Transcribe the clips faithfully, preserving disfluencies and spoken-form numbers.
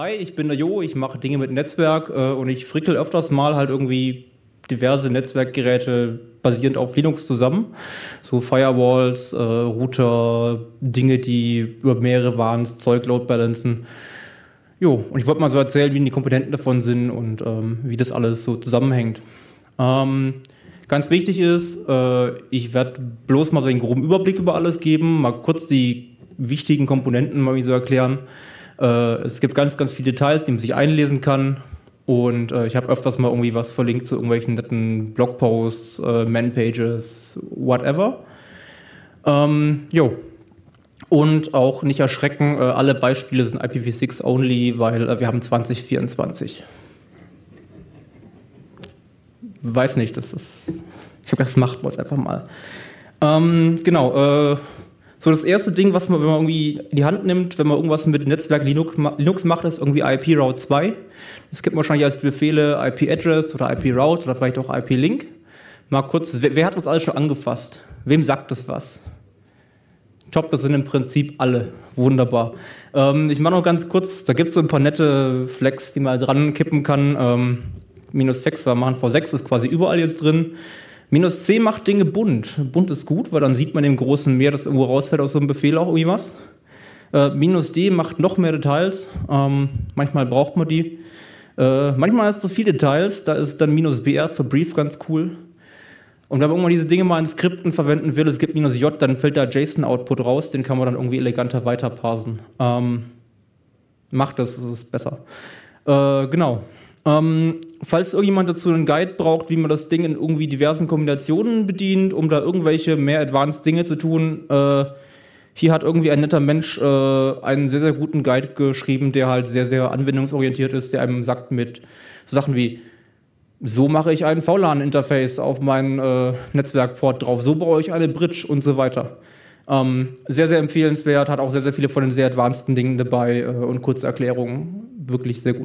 hi, ich bin der Jo, ich mache Dinge mit Netzwerk äh, und ich frickel öfters mal halt irgendwie diverse Netzwerkgeräte basierend auf Linux zusammen. So Firewalls, äh, Router, Dinge, die über mehrere Warns, Zeug Load balancen. Jo, und ich wollte mal so erzählen, wie die Komponenten davon sind und ähm, wie das alles so zusammenhängt. Ähm, ganz wichtig ist, äh, ich werde bloß mal so einen groben Überblick über alles geben, mal kurz die wichtigen Komponenten mal so erklären. Äh, es gibt ganz, ganz viele Details, die man sich einlesen kann. Und äh, ich habe öfters mal irgendwie was verlinkt zu irgendwelchen netten Blogposts, äh, Manpages, whatever. Ähm, jo. Und auch nicht erschrecken, äh, alle Beispiele sind I P v six only, weil äh, wir haben zwanzig vierundzwanzig. Weiß nicht, das ist. Ich habe gedacht, das macht man jetzt einfach mal. Ähm, genau, äh, so das erste Ding, was man, wenn man irgendwie in die Hand nimmt, wenn man irgendwas mit Netzwerk Linux, Linux macht, ist irgendwie I P Route zwei. Es gibt wahrscheinlich als Befehle I P Address oder I P Route oder vielleicht auch I P Link. Mal kurz, wer, wer hat das alles schon angefasst? Wem sagt das was? Top, das sind im Prinzip alle. Wunderbar. Ähm, ich mache noch ganz kurz, da gibt es so ein paar nette Flex, die man dran kippen kann. Ähm, minus sechs, wir machen V sechs, ist quasi überall jetzt drin. Minus C macht Dinge bunt. Bunt ist gut, weil dann sieht man im großen Meer, dass irgendwo rausfällt aus so einem Befehl auch irgendwie was. Äh, minus D macht noch mehr Details. Ähm, manchmal braucht man die. Äh, manchmal ist es zu viele Details, da ist dann minus B R für Brief ganz cool. Und wenn man irgendwann diese Dinge mal in Skripten verwenden will, es gibt minus J, dann fällt da JSON-Output raus, den kann man dann irgendwie eleganter weiterparsen. Ähm, macht das, das ist besser. Äh, genau. Ähm, falls irgendjemand dazu einen Guide braucht, wie man das Ding in irgendwie diversen Kombinationen bedient, um da irgendwelche mehr advanced Dinge zu tun, äh, hier hat irgendwie ein netter Mensch äh, einen sehr, sehr guten Guide geschrieben, der halt sehr, sehr anwendungsorientiert ist, der einem sagt mit so Sachen wie, so mache ich ein V LAN-Interface auf meinen äh, Netzwerkport drauf, so baue ich eine Bridge und so weiter. Ähm, sehr, sehr empfehlenswert, hat auch sehr, sehr viele von den sehr advanceden Dingen dabei äh, und kurze Erklärungen, wirklich sehr gut.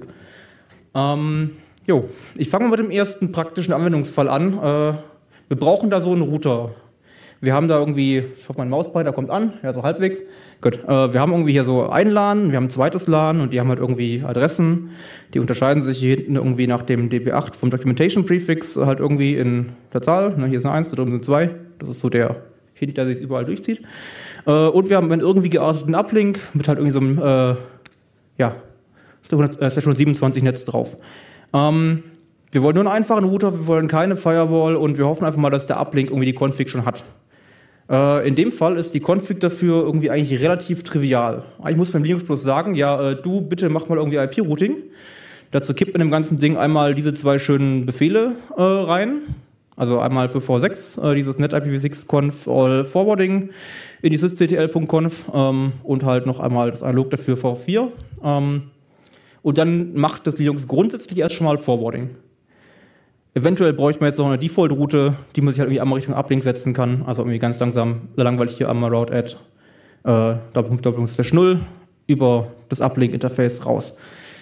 Ähm, jo, ich fange mal mit dem ersten praktischen Anwendungsfall an. Äh, wir brauchen da so einen Router. Wir haben da irgendwie, ich hoffe, mein Mausbreiter kommt an, ja, so halbwegs. Gut, äh, wir haben irgendwie hier so ein LAN, wir haben ein zweites LAN und die haben halt irgendwie Adressen. Die unterscheiden sich hier hinten irgendwie nach dem D B acht vom Documentation Prefix halt irgendwie in der Zahl. Ne, hier ist eine eins, da drüben sind zwei. Das ist so der Hint, der sich überall durchzieht. Äh, und wir haben einen irgendwie gearteten Uplink mit halt irgendwie so einem, äh, ja, ist ja schon siebenundzwanzig Netz drauf. Ähm, wir wollen nur einen einfachen Router, wir wollen keine Firewall und wir hoffen einfach mal, dass der Uplink irgendwie die Config schon hat. Äh, in dem Fall ist die Config dafür irgendwie eigentlich relativ trivial. Ich muss beim Linux bloß sagen, ja, äh, du bitte mach mal irgendwie I P-Routing. Dazu kippt man im ganzen Ding einmal diese zwei schönen Befehle äh, rein. Also einmal für V sechs, äh, dieses net I P v six conf all forwarding in die sysctl punkt conf ähm, und halt noch einmal das Analog dafür V vier. Ähm, Und dann macht das Linux grundsätzlich erst schon mal Forwarding. Eventuell bräuchte man jetzt noch eine Default-Route, die man sich halt irgendwie einmal Richtung Uplink setzen kann. Also irgendwie ganz langsam, langweilig hier einmal Route add äh, Doppelpunkt slash null über das Uplink-Interface raus.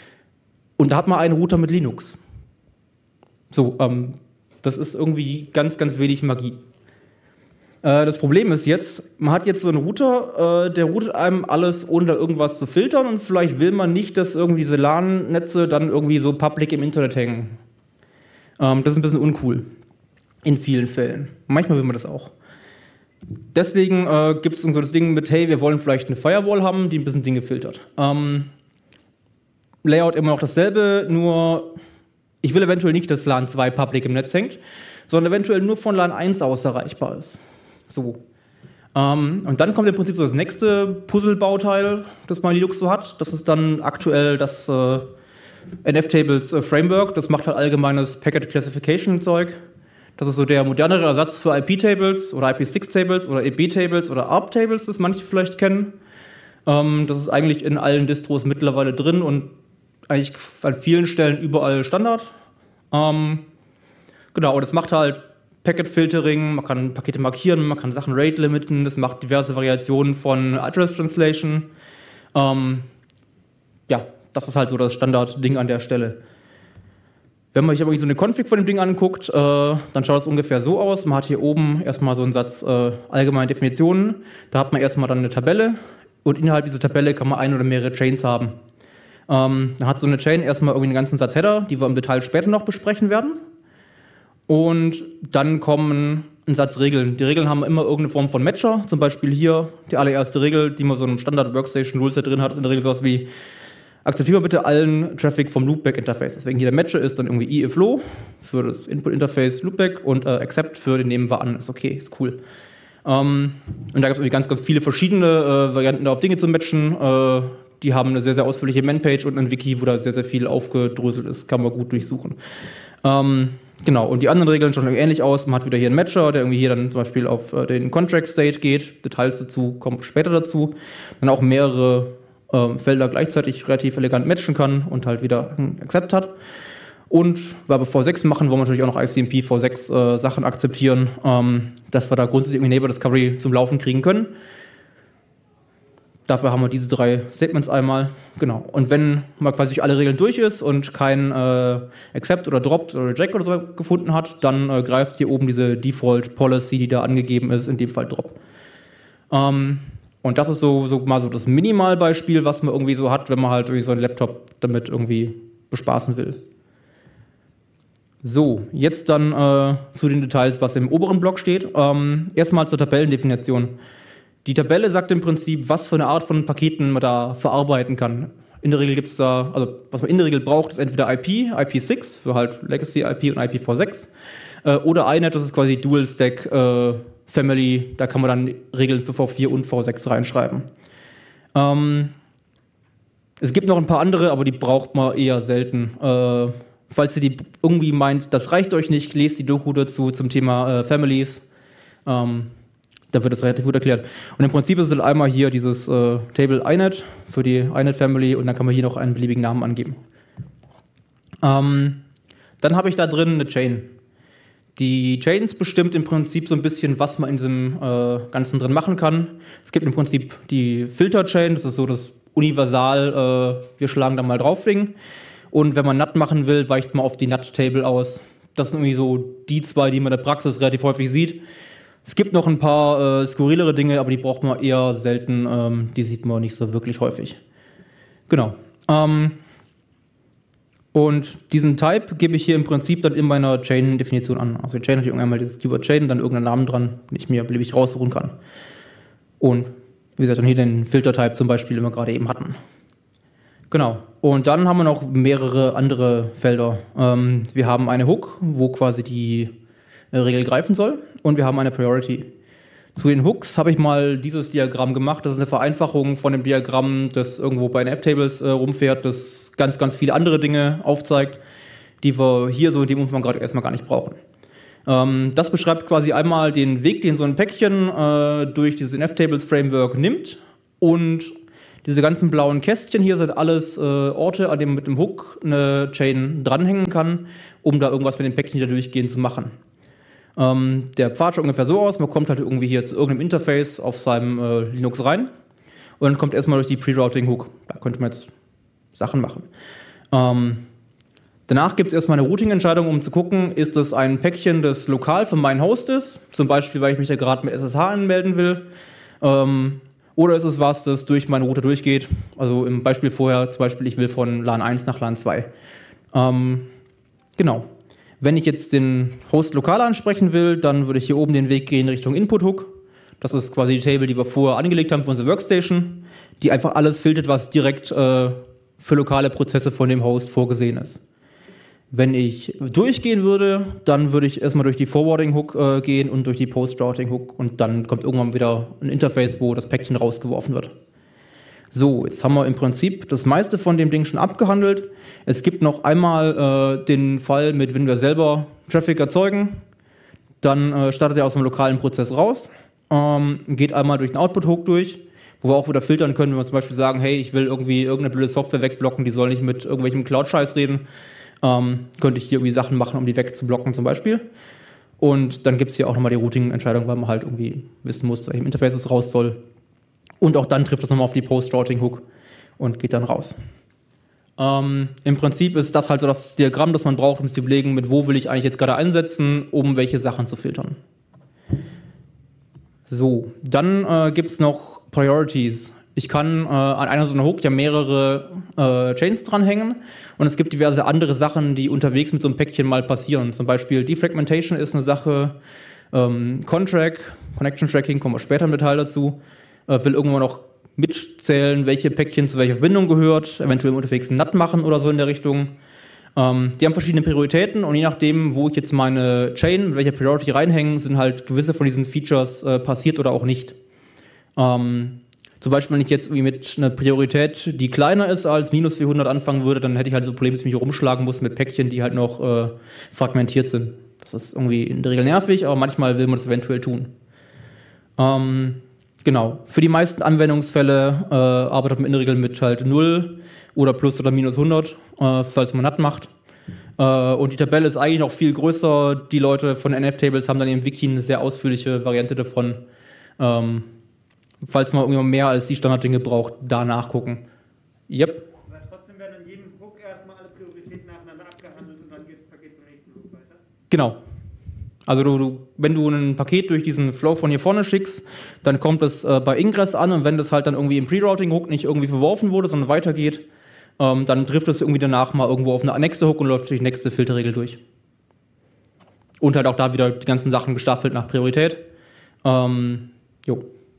Und da hat man einen Router mit Linux. So, ähm, das ist irgendwie ganz, ganz wenig Magie. Das Problem ist jetzt, man hat jetzt so einen Router, äh, der routet einem alles, ohne da irgendwas zu filtern und vielleicht will man nicht, dass irgendwie diese LAN-Netze dann irgendwie so public im Internet hängen. Ähm, das ist ein bisschen uncool. In vielen Fällen. Manchmal will man das auch. Deswegen äh, gibt es so das Ding mit, hey, wir wollen vielleicht eine Firewall haben, die ein bisschen Dinge filtert. Ähm, Layout immer noch dasselbe, nur ich will eventuell nicht, dass LAN zwei public im Netz hängt, sondern eventuell nur von LAN eins aus erreichbar ist. So. Ähm, und dann kommt im Prinzip so das nächste Puzzle-Bauteil, das mein Linux so hat. Das ist dann aktuell das äh, N F-Tables äh, Framework. Das macht halt allgemeines Packet Classification-Zeug. Das ist so der modernere Ersatz für I P-Tables oder I P six Tables oder E B-Tables oder A R P-Tables, das manche vielleicht kennen. Ähm, das ist eigentlich in allen Distros mittlerweile drin und eigentlich an vielen Stellen überall Standard. Ähm, genau, und das macht halt Packet Filtering, man kann Pakete markieren, man kann Sachen rate limiten, das macht diverse Variationen von Address Translation. Ähm, ja, das ist halt so das Standardding an der Stelle. Wenn man sich aber so eine Config von dem Ding anguckt, äh, dann schaut es ungefähr so aus. Man hat hier oben erstmal so einen Satz äh, allgemeine Definitionen. Da hat man erstmal dann eine Tabelle und innerhalb dieser Tabelle kann man ein oder mehrere Chains haben. Ähm, dann hat so eine Chain erstmal irgendwie einen ganzen Satz Header, die wir im Detail später noch besprechen werden. Und dann kommen ein Satz Regeln. Die Regeln haben immer irgendeine Form von Matcher. Zum Beispiel hier die allererste Regel, die man so einem Standard-Workstation-Ruleset drin hat, ist in der Regel sowas wie: Akzeptiere bitte allen Traffic vom Loopback-Interface. Deswegen hier der Matcher ist dann irgendwie iflow für das Input-Interface Loopback und äh, accept für den nehmen wir an. Ist okay, ist cool. Ähm, und da gibt es irgendwie ganz, ganz viele verschiedene äh, Varianten, da auf Dinge zu matchen. Äh, die haben eine sehr, sehr ausführliche Man-Page und ein Wiki, wo da sehr, sehr viel aufgedröselt ist. Kann man gut durchsuchen. Ähm, genau, und die anderen Regeln schauen irgendwie ähnlich aus. Man hat wieder hier einen Matcher, der irgendwie hier dann zum Beispiel auf äh, den Contract-State geht. Details dazu kommen später dazu. Dann auch mehrere äh, Felder gleichzeitig relativ elegant matchen kann und halt wieder ein Accept hat. Und weil wir V sechs machen, wollen wir natürlich auch noch I C M P V sechs äh, Sachen akzeptieren, ähm, dass wir da grundsätzlich irgendwie Neighbor Discovery zum Laufen kriegen können. Dafür haben wir diese drei Statements einmal. Genau. Und wenn mal quasi durch alle Regeln durch ist und kein äh, Accept oder Dropped oder Reject oder so gefunden hat, dann äh, greift hier oben diese Default Policy, die da angegeben ist, in dem Fall Drop. Ähm, und das ist so, so mal so das Minimalbeispiel, was man irgendwie so hat, wenn man halt irgendwie so einen Laptop damit irgendwie bespaßen will. So, jetzt dann äh, zu den Details, was im oberen Block steht. Ähm, erstmal zur Tabellendefinition. Die Tabelle sagt im Prinzip, was für eine Art von Paketen man da verarbeiten kann. In der Regel gibt es da, also was man in der Regel braucht, ist entweder I P, I P sechs für halt Legacy I P und I P v sechs äh, oder I NET, das ist quasi Dual Stack äh, Family, da kann man dann Regeln für v vier und v sechs reinschreiben. Ähm, es gibt noch ein paar andere, aber die braucht man eher selten. Äh, falls ihr die irgendwie meint, das reicht euch nicht, lest die Doku dazu zum Thema äh, Families. Ähm, Da wird das relativ gut erklärt. Und im Prinzip ist es halt einmal hier dieses äh, Table I NET für die I NET Family und dann kann man hier noch einen beliebigen Namen angeben. Ähm, dann habe ich da drin eine Chain. Die Chains bestimmt im Prinzip so ein bisschen, was man in diesem äh, Ganzen drin machen kann. Es gibt im Prinzip die Filter-Chain, das ist so das Universal, äh, wir schlagen da mal drauf Ding. Und wenn man N U T machen will, weicht man auf die N U T-Table aus. Das sind irgendwie so die zwei, die man in der Praxis relativ häufig sieht. Es gibt noch ein paar äh, skurrilere Dinge, aber die braucht man eher selten. Ähm, die sieht man nicht so wirklich häufig. Genau. Ähm, und diesen Type gebe ich hier im Prinzip dann in meiner Chain-Definition an. Also die Chain hat hier irgendwann mal dieses Keyword Chain, dann irgendeinen Namen dran, den ich mir beliebig raussuchen kann. Und wie gesagt, dann hier den Filter-Type zum Beispiel, den wir gerade eben hatten. Genau. Und dann haben wir noch mehrere andere Felder. Ähm, wir haben eine Hook, wo quasi die Regel greifen soll, und wir haben eine Priority. Zu den Hooks habe ich mal dieses Diagramm gemacht. Das ist eine Vereinfachung von dem Diagramm, das irgendwo bei den F-Tables äh, rumfährt, das ganz, ganz viele andere Dinge aufzeigt, die wir hier so in dem Umfang gerade erstmal gar nicht brauchen. Ähm, das beschreibt quasi einmal den Weg, den so ein Päckchen äh, durch dieses F-Tables-Framework nimmt, und diese ganzen blauen Kästchen hier sind alles äh, Orte, an denen man mit dem Hook eine Chain dranhängen kann, um da irgendwas mit den Päckchen da durchgehend zu machen. Ähm, der Pfad schaut ungefähr so aus, man kommt halt irgendwie hier zu irgendeinem Interface auf seinem äh, Linux rein und dann kommt erstmal durch die Pre-Routing-Hook. Da könnte man jetzt Sachen machen. Ähm, danach gibt es erstmal eine Routing-Entscheidung, um zu gucken, ist das ein Päckchen, das lokal für meinen Host ist, zum Beispiel, weil ich mich da gerade mit S S H anmelden will, ähm, oder ist es was, das durch meine Route durchgeht, also im Beispiel vorher, zum Beispiel, ich will von LAN eins nach LAN zwei. Ähm, genau. Wenn ich jetzt den Host lokal ansprechen will, dann würde ich hier oben den Weg gehen Richtung Input-Hook. Das ist quasi die Table, die wir vorher angelegt haben für unsere Workstation, die einfach alles filtert, was direkt äh, für lokale Prozesse von dem Host vorgesehen ist. Wenn ich durchgehen würde, dann würde ich erstmal durch die Forwarding-Hook äh, gehen und durch die Post-Routing-Hook, und dann kommt irgendwann wieder ein Interface, wo das Päckchen rausgeworfen wird. So, jetzt haben wir im Prinzip das meiste von dem Ding schon abgehandelt. Es gibt noch einmal äh, den Fall mit, wenn wir selber Traffic erzeugen, dann äh, startet er aus dem lokalen Prozess raus, ähm, geht einmal durch den Output-Hook durch, wo wir auch wieder filtern können, wenn wir zum Beispiel sagen, hey, ich will irgendwie irgendeine blöde Software wegblocken, die soll nicht mit irgendwelchem Cloud-Scheiß reden, ähm, könnte ich hier irgendwie Sachen machen, um die wegzublocken zum Beispiel. Und dann gibt es hier auch nochmal die Routing-Entscheidung, weil man halt irgendwie wissen muss, welchem Interface es raus soll. Und auch dann trifft das nochmal auf die Post-Routing-Hook und geht dann raus. Ähm, Im Prinzip ist das halt so das Diagramm, das man braucht, um zu überlegen, mit wo will ich eigentlich jetzt gerade einsetzen, um welche Sachen zu filtern. So, dann äh, gibt es noch Priorities. Ich kann äh, an einer so einer Hook ja mehrere äh, Chains dranhängen und es gibt diverse andere Sachen, die unterwegs mit so einem Päckchen mal passieren. Zum Beispiel Defragmentation ist eine Sache, ähm, Contract, Connection Tracking, kommen wir später im Detail dazu, äh, will irgendwann noch mitzählen, welche Päckchen zu welcher Verbindung gehört, eventuell unterwegs einen N A T machen oder so in der Richtung. Ähm, die haben verschiedene Prioritäten und je nachdem, wo ich jetzt meine Chain, mit welcher Priority reinhängen, sind halt gewisse von diesen Features äh, passiert oder auch nicht. Ähm, Zum Beispiel, wenn ich jetzt irgendwie mit einer Priorität, die kleiner ist als minus vierhundert anfangen würde, dann hätte ich halt so ein Problem, dass ich mich rumschlagen muss mit Päckchen, die halt noch äh, fragmentiert sind. Das ist irgendwie in der Regel nervig, aber manchmal will man das eventuell tun. Ähm, genau. Für die meisten Anwendungsfälle äh, arbeitet man in der Regel mit halt null oder plus oder minus hundert, äh, falls man N A T macht. Äh, und die Tabelle ist eigentlich noch viel größer. Die Leute von N F-Tables haben dann im Wiki eine sehr ausführliche Variante davon. Ähm, Falls man irgendwann mehr als die Standarddinge braucht, da nachgucken. Yep. Aber trotzdem werden in jedem Hook erstmal alle Prioritäten nacheinander abgehandelt und dann geht das Paket zum nächsten Hook weiter. Genau. Also du, du, wenn du ein Paket durch diesen Flow von hier vorne schickst, dann kommt es äh, bei Ingress an und wenn das halt dann irgendwie im Pre-Routing-Hook nicht irgendwie verworfen wurde, sondern weitergeht, ähm, dann trifft es irgendwie danach mal irgendwo auf eine nächste Hook und läuft durch die nächste Filterregel durch. Und halt auch da wieder die ganzen Sachen gestaffelt nach Priorität. Ähm, jo.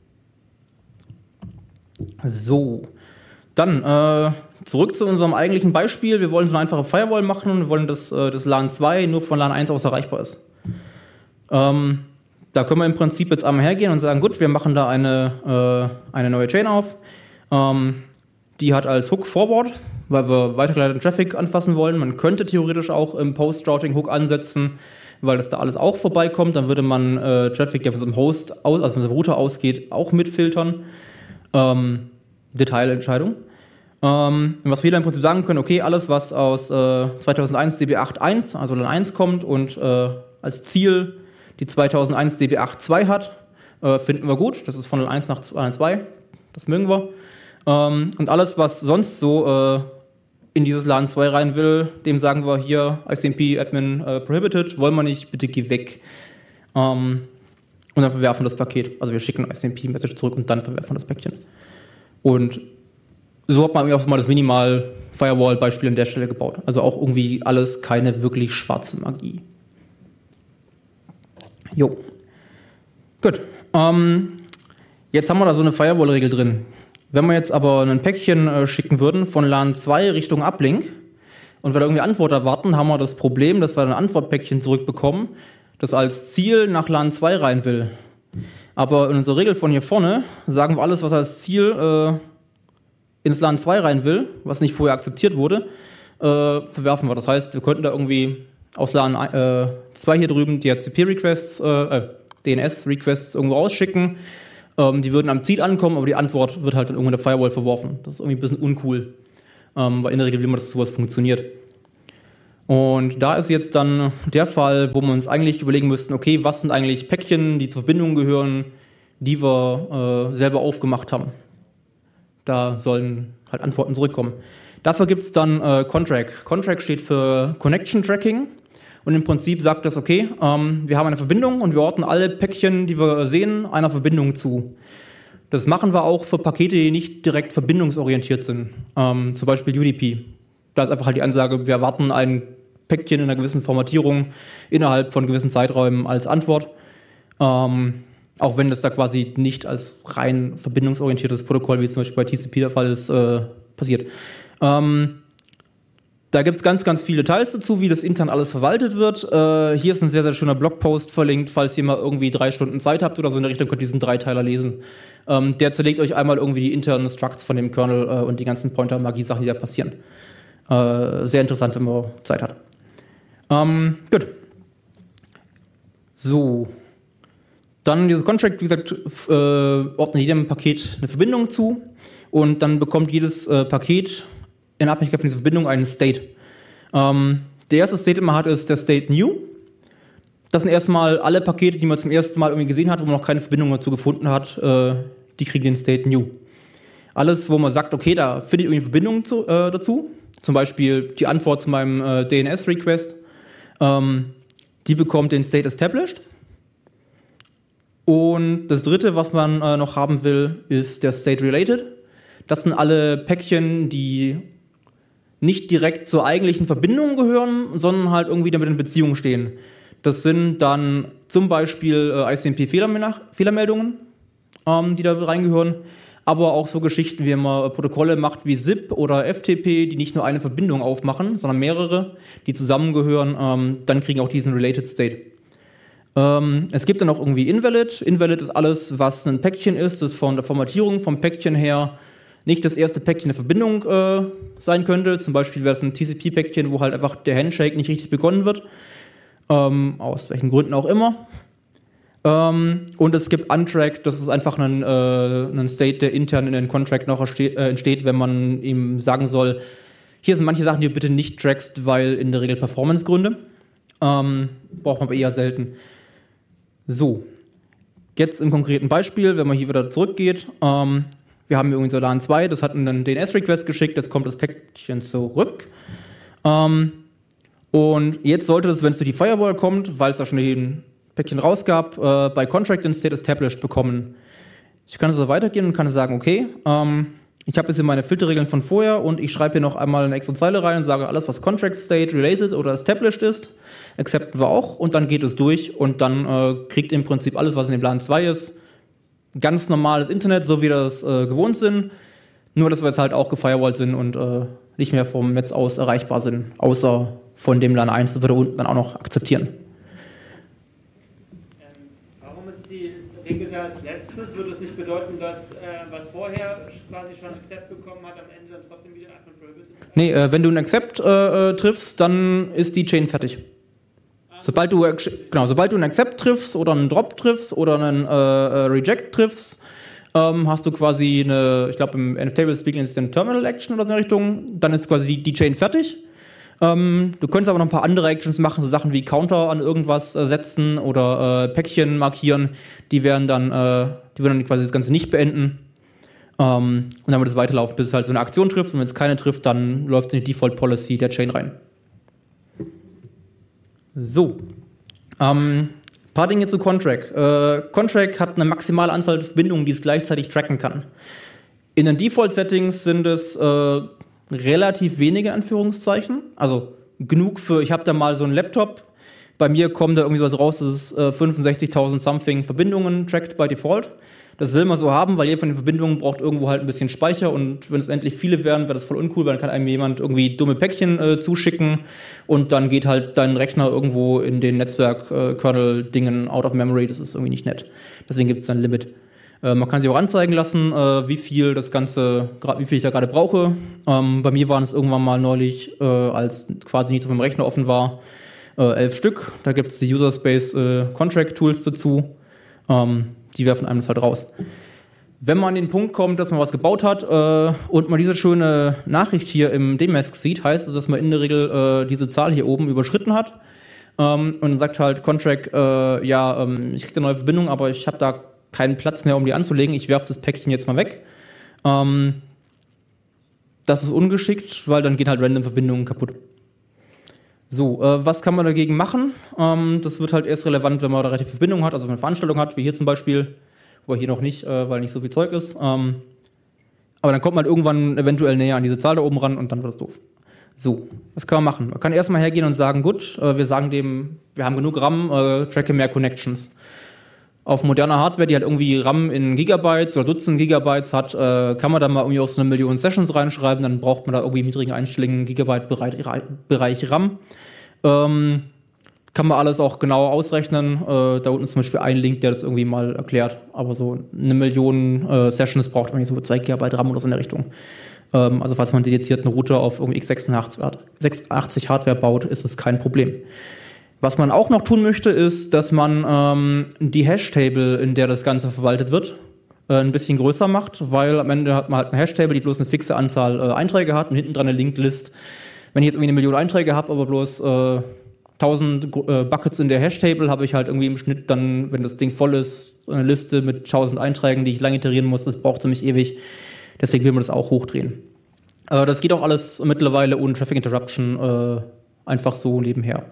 So, dann äh, zurück zu unserem eigentlichen Beispiel. Wir wollen so eine einfache Firewall machen und wir wollen, dass äh, das LAN zwei nur von LAN eins aus erreichbar ist. Ähm, da können wir im Prinzip jetzt einmal hergehen und sagen, gut, wir machen da eine, äh, eine neue Chain auf. Ähm, die hat als Hook Forward, weil wir weitergeleiteten Traffic anfassen wollen. Man könnte theoretisch auch im Post-Routing-Hook ansetzen, weil das da alles auch vorbeikommt. Dann würde man äh, Traffic, der von so einem Host, aus, also von so einem Router ausgeht, auch mitfiltern. Ähm, Detailentscheidung. Ähm, was wir dann im Prinzip sagen können, okay, alles, was aus äh, zweitausendeins D B acht Punkt eins, also LAN eins kommt und äh, als Ziel die zweitausendeins D B acht Punkt zwei hat, äh, finden wir gut. Das ist von LAN eins nach LAN zwei. Das mögen wir. Ähm, und alles, was sonst so äh, in dieses LAN zwei rein will, dem sagen wir hier I C M P Admin äh, Prohibited, wollen wir nicht, bitte geh weg. Ähm, Und dann verwerfen das Paket. Also wir schicken ein I C M P-Message zurück und dann verwerfen das Päckchen. Und so hat man irgendwie auch mal das Minimal-Firewall-Beispiel an der Stelle gebaut. Also auch irgendwie alles keine wirklich schwarze Magie. Jo. Gut. Ähm, jetzt haben wir da so eine Firewall-Regel drin. Wenn wir jetzt aber ein Päckchen äh, schicken würden von LAN zwei Richtung Uplink und wir da irgendwie Antwort erwarten, haben wir das Problem, dass wir ein Antwortpäckchen zurückbekommen, das als Ziel nach LAN zwei rein will. Aber in unserer Regel von hier vorne sagen wir alles, was als Ziel äh, ins LAN zwei rein will, was nicht vorher akzeptiert wurde, äh, verwerfen wir. Das heißt, wir könnten da irgendwie aus LAN äh, zwei hier drüben D H C P-Requests, äh, äh, D N S-Requests irgendwo rausschicken. Ähm, die würden am Ziel ankommen, aber die Antwort wird halt dann irgendwo in der Firewall verworfen. Das ist irgendwie ein bisschen uncool, ähm, weil in der Regel will man, dass sowas funktioniert. Und da ist jetzt dann der Fall, wo wir uns eigentlich überlegen müssten, okay, was sind eigentlich Päckchen, die zur Verbindung gehören, die wir äh, selber aufgemacht haben. Da sollen halt Antworten zurückkommen. Dafür gibt es dann äh, Contract. Contract steht für Connection Tracking und im Prinzip sagt das, okay, ähm, wir haben eine Verbindung und wir ordnen alle Päckchen, die wir sehen, einer Verbindung zu. Das machen wir auch für Pakete, die nicht direkt verbindungsorientiert sind. Ähm, zum Beispiel U D P. Da ist einfach halt die Ansage, wir erwarten ein Päckchen in einer gewissen Formatierung innerhalb von gewissen Zeiträumen als Antwort. Ähm, auch wenn das da quasi nicht als rein verbindungsorientiertes Protokoll, wie zum Beispiel bei T C P der Fall ist, äh, passiert. Ähm, da gibt es ganz, ganz viele Details dazu, wie das intern alles verwaltet wird. Äh, hier ist ein sehr, sehr schöner Blogpost verlinkt, falls ihr mal irgendwie drei Stunden Zeit habt oder so in der Richtung, könnt ihr diesen Dreiteiler lesen. Ähm, der zerlegt euch einmal irgendwie die internen Structs von dem Kernel äh, und die ganzen Pointer-Magie-Sachen, die da passieren. Äh, sehr interessant, wenn man Zeit hat. Ähm, gut. So. Dann dieses Contract, wie gesagt, äh, ordnet jedem Paket eine Verbindung zu und dann bekommt jedes äh, Paket in Abhängigkeit von dieser Verbindung einen State. Ähm, der erste State, den man hat, ist der State New. Das sind erstmal alle Pakete, die man zum ersten Mal irgendwie gesehen hat, wo man noch keine Verbindung dazu gefunden hat, äh, die kriegen den State New. Alles, wo man sagt, okay, da finde ich irgendwie Verbindungen zu, äh, dazu, zum Beispiel die Antwort zu meinem äh, D N S-Request, ähm, die bekommt den State Established. Und das dritte, was man äh, noch haben will, ist der State Related. Das sind alle Päckchen, die nicht direkt zur eigentlichen Verbindung gehören, sondern halt irgendwie damit in Beziehung stehen. Das sind dann zum Beispiel äh, I C M P-Fehlermeldungen, ähm, die da reingehören, aber auch so Geschichten, wie man Protokolle macht wie S I P oder F T P, die nicht nur eine Verbindung aufmachen, sondern mehrere, die zusammengehören, ähm, dann kriegen auch diesen Related State. Ähm, es gibt dann auch irgendwie Invalid. Invalid ist alles, was ein Päckchen ist, das von der Formatierung vom Päckchen her nicht das erste Päckchen der Verbindung äh, sein könnte. Zum Beispiel wäre es ein T C P-Päckchen, wo halt einfach der Handshake nicht richtig begonnen wird. Ähm, aus welchen Gründen auch immer. Ähm, und es gibt Untrack, das ist einfach ein, äh, ein State, der intern in den Contract noch entsteht, äh, entsteht, wenn man ihm sagen soll, hier sind manche Sachen, die du bitte nicht trackst, weil in der Regel Performance-Gründe. Ähm, braucht man aber eher selten. So, jetzt im konkreten Beispiel, wenn man hier wieder zurückgeht, ähm, wir haben hier irgendwie so LAN zwei, das hat einen D N S-Request geschickt, jetzt kommt das Päckchen zurück. Ähm, und jetzt sollte das, wenn es durch die Firewall kommt, weil es da schon ein Päckchen rausgab, äh, bei Contract in State Established bekommen. Ich kann also weitergehen und kann sagen, okay, ähm, ich habe jetzt hier meine Filterregeln von vorher und ich schreibe hier noch einmal eine extra Zeile rein und sage, alles, was Contract State related oder established ist, accepten wir auch und dann geht es durch und dann äh, kriegt im Prinzip alles, was in dem LAN zwei ist, ganz normales Internet, so wie wir das äh, gewohnt sind, nur dass wir jetzt halt auch gefirewallt sind und äh, nicht mehr vom Netz aus erreichbar sind, außer von dem LAN eins, das wir da unten dann auch noch akzeptieren. Ähm, warum ist die Regel da als letztes? Würde es nicht bedeuten, dass äh, was vorher quasi schon Accept bekommen hat, am Ende dann trotzdem wieder Admin Prohibited? Nee, äh, wenn du einen Accept äh, triffst, dann ist die Chain fertig. Sobald du, genau, sobald du einen Accept triffst oder einen Drop triffst oder einen äh, Reject triffst, ähm, hast du quasi eine, ich glaube im N F Table Speak ist eine Terminal Action oder so in der Richtung, dann ist quasi die, die Chain fertig. Ähm, du könntest aber noch ein paar andere Actions machen, so Sachen wie Counter an irgendwas äh, setzen oder äh, Päckchen markieren, die werden dann, äh, die werden dann quasi das Ganze nicht beenden. Ähm, und dann wird es weiterlaufen, bis es halt so eine Aktion trifft und wenn es keine trifft, dann läuft es in die Default Policy der Chain rein. So, ähm, paar Dinge zu Contract. Äh, Contract hat eine maximale Anzahl von Verbindungen, die es gleichzeitig tracken kann. In den Default-Settings sind es äh, relativ wenige Anführungszeichen, also genug für, ich habe da mal so einen Laptop, bei mir kommt da irgendwie was raus, das ist äh, fünfundsechzigtausend something Verbindungen tracked by Default. Das will man so haben, weil jede von den Verbindungen braucht irgendwo halt ein bisschen Speicher und wenn es endlich viele wären, wäre das voll uncool, weil dann kann einem jemand irgendwie dumme Päckchen äh, zuschicken und dann geht halt dein Rechner irgendwo in den Netzwerk-Kernel-Dingen out of memory, das ist irgendwie nicht nett. Deswegen gibt es dann ein Limit. Äh, man kann sich auch anzeigen lassen, äh, wie viel das Ganze, wie viel ich da gerade brauche. Ähm, bei mir waren es irgendwann mal neulich, äh, als quasi nichts auf dem Rechner offen war, äh, elf Stück. Da gibt es die User Space äh, Contract Tools dazu. Ähm, die werfen einem das halt raus. Wenn man an den Punkt kommt, dass man was gebaut hat äh, und man diese schöne Nachricht hier im D M E S C sieht, heißt es, dass man in der Regel äh, diese Zahl hier oben überschritten hat ähm, und dann sagt halt Contract, äh, ja, ähm, ich kriege eine neue Verbindung, aber ich habe da keinen Platz mehr, um die anzulegen, ich werfe das Päckchen jetzt mal weg. Ähm, das ist ungeschickt, weil dann geht halt random Verbindungen kaputt. So, äh, was kann man dagegen machen? Ähm, das wird halt erst relevant, wenn man da relativ Verbindung hat, also wenn man eine Veranstaltung hat, wie hier zum Beispiel, aber hier noch nicht, äh, weil nicht so viel Zeug ist. Ähm, aber dann kommt man irgendwann eventuell näher an diese Zahl da oben ran und dann wird es doof. So, was kann man machen? Man kann erstmal hergehen und sagen, gut, äh, wir sagen dem, wir haben genug RAM, äh, tracke mehr Connections. Auf moderner Hardware, die halt irgendwie RAM in Gigabytes oder Dutzend Gigabytes hat, äh, kann man da mal irgendwie aus so eine Million Sessions reinschreiben, dann braucht man da irgendwie im niedrigen einstelligen Gigabyte-Bereich RAM. Ähm, kann man alles auch genau ausrechnen. Äh, da unten ist zum Beispiel ein Link, der das irgendwie mal erklärt. Aber so eine Million äh, Sessions braucht man nicht so zwei Gigabyte RAM oder so in der Richtung. Ähm, also falls man dediziert einen Router auf irgendwie x sechsundachtzig Hardware baut, ist es kein Problem. Was man auch noch tun möchte, ist, dass man ähm, die Hash-Table, in der das Ganze verwaltet wird, äh, ein bisschen größer macht, weil am Ende hat man halt eine Hash-Table, die bloß eine fixe Anzahl äh, Einträge hat und hinten dran eine Linked-List. Wenn ich jetzt irgendwie eine Million Einträge habe, aber bloß äh, tausend äh, Buckets in der Hash-Table, habe ich halt irgendwie im Schnitt dann, wenn das Ding voll ist, eine Liste mit tausend Einträgen, die ich lang iterieren muss. Das braucht ziemlich ewig. Deswegen will man das auch hochdrehen. Äh, das geht auch alles mittlerweile ohne Traffic Interruption äh, einfach so nebenher.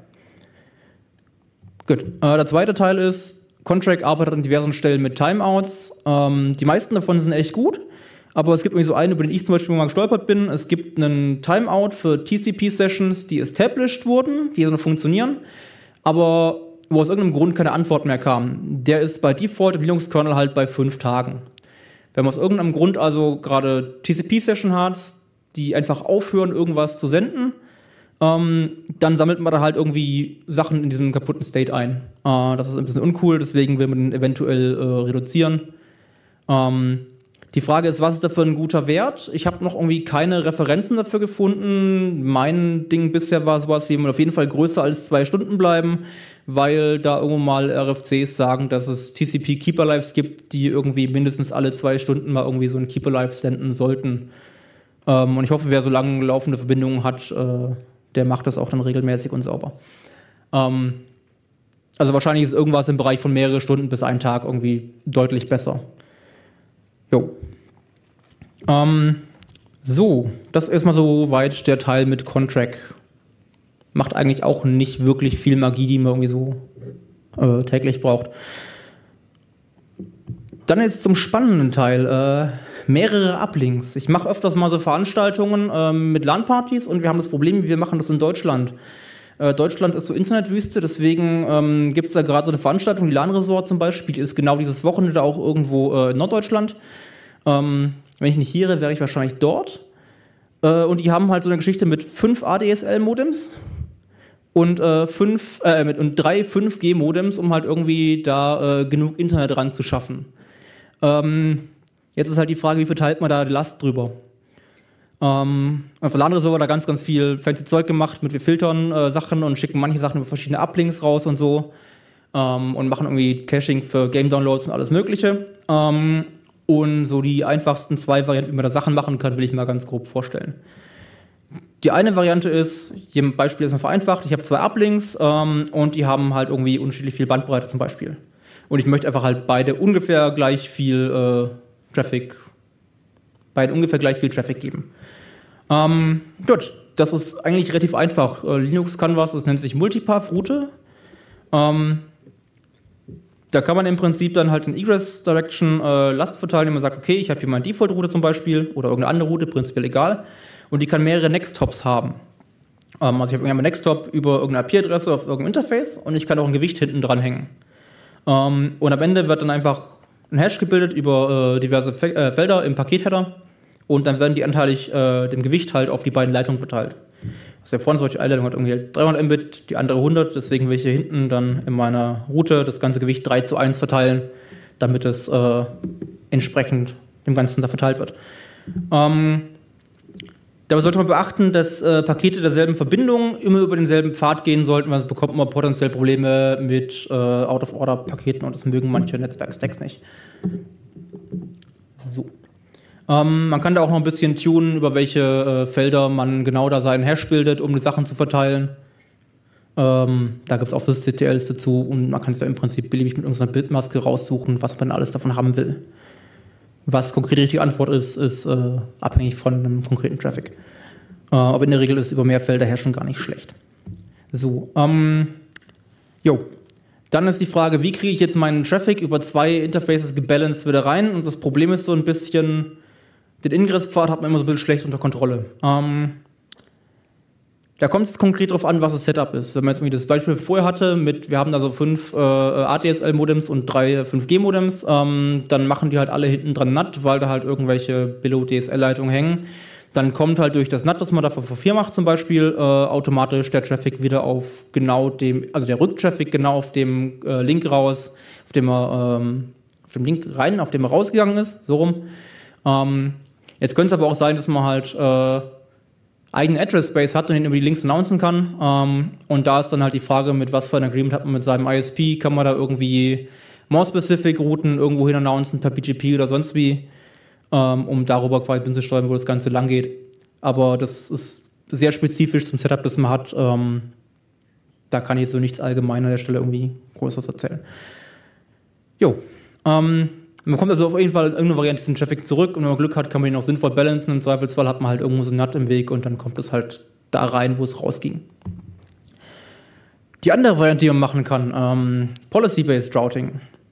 Gut, äh, der zweite Teil ist, Contract arbeitet an diversen Stellen mit Timeouts. Ähm, die meisten davon sind echt gut, Aber es gibt irgendwie so eine, über den ich zum Beispiel mal gestolpert bin. Es gibt einen Timeout für T C P-Sessions, die established wurden, die so funktionieren, aber wo aus irgendeinem Grund keine Antwort mehr kam. Der ist bei Default im Linux-Kernel halt bei fünf Tagen. Wenn man aus irgendeinem Grund also gerade T C P-Session hat, die einfach aufhören, irgendwas zu senden, ähm, dann sammelt man da halt irgendwie Sachen in diesem kaputten State ein. Äh, das ist ein bisschen uncool, deswegen will man den eventuell äh, reduzieren. Ähm, die Frage ist, was ist dafür ein guter Wert? Ich habe noch irgendwie keine Referenzen dafür gefunden. Mein Ding bisher war sowas wie, man auf jeden Fall größer als zwei Stunden bleiben, weil da irgendwo mal R F Cs sagen, dass es T C P Keep Alives gibt, die irgendwie mindestens alle zwei Stunden mal irgendwie so ein Keep Alive senden sollten. Ähm, und ich hoffe, wer so lange laufende Verbindungen hat, äh, der macht das auch dann regelmäßig und sauber. Ähm, also wahrscheinlich ist irgendwas im Bereich von mehrere Stunden bis einen Tag irgendwie deutlich besser. Jo. Ähm, so, das ist erstmal so weit der Teil mit Contract. Macht eigentlich auch nicht wirklich viel Magie, die man irgendwie so äh, täglich braucht. Dann jetzt zum spannenden Teil. Äh, mehrere Uplinks. Ich mache öfters mal so Veranstaltungen ähm, mit LAN-Partys und wir haben das Problem, wir machen das in Deutschland. Äh, Deutschland ist so Internetwüste, deswegen ähm, gibt es da gerade so eine Veranstaltung, die LAN-Resort zum Beispiel, die ist genau dieses Wochenende auch irgendwo äh, in Norddeutschland. Ähm, wenn ich nicht hier wäre, wäre ich wahrscheinlich dort. Äh, und die haben halt so eine Geschichte mit fünf A D S L-Modems und, äh, fünf, äh, mit, und drei fünf G Modems, um halt irgendwie da äh, genug Internet ran zu schaffen. Ähm, jetzt ist halt die Frage, wie verteilt man da die Last drüber? Ähm, auf LAN-Resort da ganz, ganz viel fancy Zeug gemacht mit wir filtern äh, Sachen und schicken manche Sachen über verschiedene Uplinks raus und so ähm, und machen irgendwie Caching für Game-Downloads und alles Mögliche. Ähm, und so die einfachsten zwei Varianten, wie man da Sachen machen kann, will ich mal ganz grob vorstellen. Die eine Variante ist, hier ein Beispiel ist mal vereinfacht, ich habe zwei Uplinks ähm, und die haben halt irgendwie unterschiedlich viel Bandbreite zum Beispiel. Und ich möchte einfach halt beide ungefähr gleich viel äh, Traffic, beide ungefähr gleich viel Traffic geben. Ähm, gut, das ist eigentlich relativ einfach. Äh, Linux kann was, das nennt sich Multipath-Route. Ähm, da kann man im Prinzip dann halt in Egress-Direction äh, Last verteilen, indem man sagt, okay, ich habe hier meine Default-Route zum Beispiel oder irgendeine andere Route, prinzipiell egal. Und die kann mehrere Next-Hops haben. Ähm, also ich habe einen Next-Hop über irgendeine I P-Adresse auf irgendeinem Interface und ich kann auch ein Gewicht hinten dran hängen. Ähm, und am Ende wird dann einfach ein Hash gebildet über äh, diverse Fe- äh, Felder im Pakethedder und dann werden die anteilig äh, dem Gewicht halt auf die beiden Leitungen verteilt. Also hier vorne solche Einleitung hat irgendwie dreihundert Mbit, die andere hundert, deswegen will ich hier hinten dann in meiner Route das ganze Gewicht drei zu eins verteilen, damit es äh, entsprechend dem Ganzen da verteilt wird. Ähm, Dabei sollte man beachten, dass äh, Pakete derselben Verbindung immer über denselben Pfad gehen sollten, weil sonst bekommt man potenziell Probleme mit äh, Out-of-Order-Paketen und das mögen manche Netzwerkstacks nicht. So. Ähm, man kann da auch noch ein bisschen tunen, über welche äh, Felder man genau da seinen Hash bildet, um die Sachen zu verteilen. Ähm, da gibt es auch so C T Ls dazu und man kann es ja im Prinzip beliebig mit unserer Bildmaske raussuchen, was man alles davon haben will. Was konkret die richtige Antwort ist, ist äh, abhängig von einem konkreten Traffic. Äh, aber in der Regel ist über mehr Felder herrschen gar nicht schlecht. So, ähm, jo. Dann ist die Frage, wie kriege ich jetzt meinen Traffic über zwei Interfaces gebalanced wieder rein? Und das Problem ist so ein bisschen, den Ingresspfad hat man immer so ein bisschen schlecht unter Kontrolle. Ähm, da kommt es konkret darauf an, was das Setup ist. Wenn man jetzt irgendwie das Beispiel vorher hatte, mit wir haben da so fünf äh, A D S L-Modems und drei fünf G Modems, ähm, dann machen die halt alle hinten dran N A T, weil da halt irgendwelche Below-D S L-Leitungen hängen. Dann kommt halt durch das N A T, das man da V vier macht zum Beispiel, äh, automatisch der Traffic wieder auf genau dem, also der Rücktraffic genau auf dem äh, Link raus, auf dem er, ähm, auf dem Link rein, auf dem er rausgegangen ist, so rum. Ähm, jetzt könnte es aber auch sein, dass man halt äh, eigenen Address-Space hat und den über die Links announcen kann. Ähm, und da ist dann halt die Frage, mit was für ein Agreement hat man mit seinem I S P, kann man da irgendwie more-specific-Routen irgendwo hin announcen, per P G P oder sonst wie, ähm, um darüber quasi zu steuern, wo das Ganze lang geht. Aber das ist sehr spezifisch zum Setup, das man hat. Ähm, da kann ich so nichts allgemein an der Stelle irgendwie Großes erzählen. Jo, ähm, man kommt also auf jeden Fall in irgendeine Variante diesen Traffic zurück und wenn man Glück hat, kann man ihn auch sinnvoll balancen. Im Zweifelsfall hat man halt irgendwo so ein N A T im Weg und dann kommt es halt da rein, wo es rausging. Die andere Variante, die man machen kann, ähm, Policy-Based Routing.